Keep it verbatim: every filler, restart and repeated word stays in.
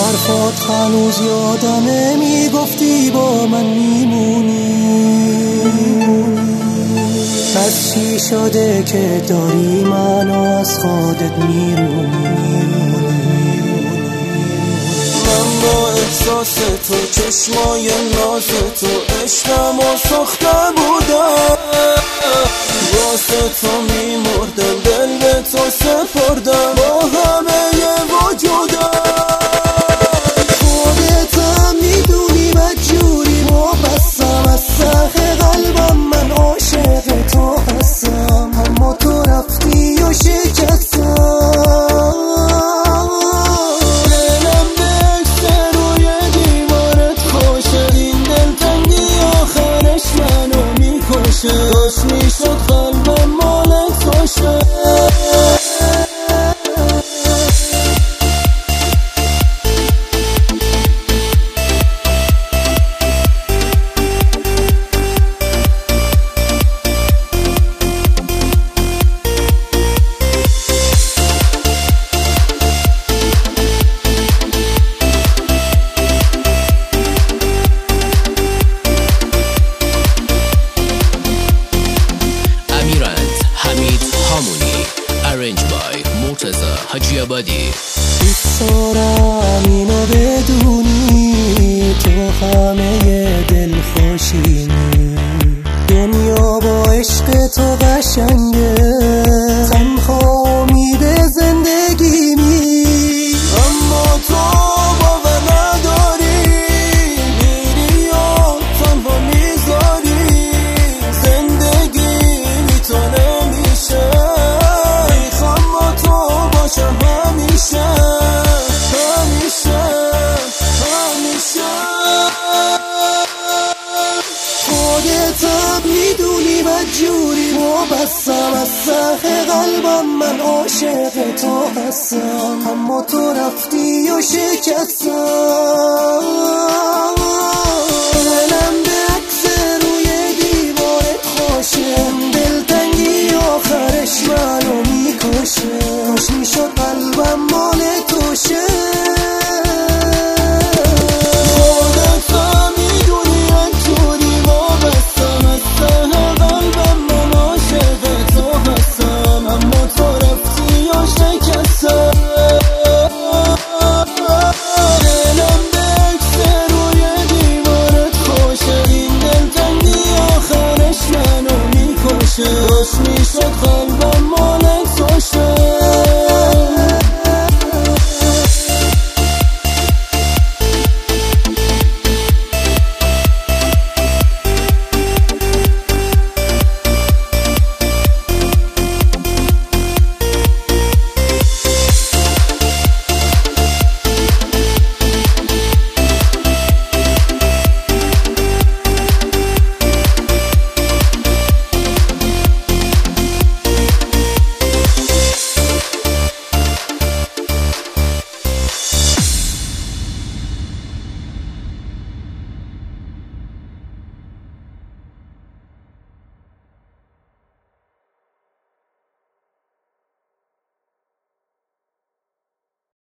حرفات هنوز یادمه، میگفتی با من میمونی. از چی شده که داری منو از خودت میرونی؟ من با احساس تو، چشمای ناز تو، عشقم و ساخته بودم. واسه تو میمردم، دل به تو سپردم با همه وجودم. خودتم میدونی بدجوری مبسم، از ته قلبم من عاشق تو هستم، اما تو رفتی و شکستم. دلم بکته روی دیوارت خوشه، این دلتنگی آخرش منو میکشه. داشت میشد قلبم مالت باشه. Arranged by Murtaza Hajiabadi. دوست دارم اینو بدونی، تو همه دل خوشی، دنیا با عشق تو قشنگه، تنها امید زندگی می. اما تو باور نداری، میری و تنها میذاری، زندگی بی تو نمیشه. همیشه همیشه همیشه خودتم میدونی بدجوری مبسم، از ته قلبم من عاشق تو هستم، اما تو رفتی و شکستم.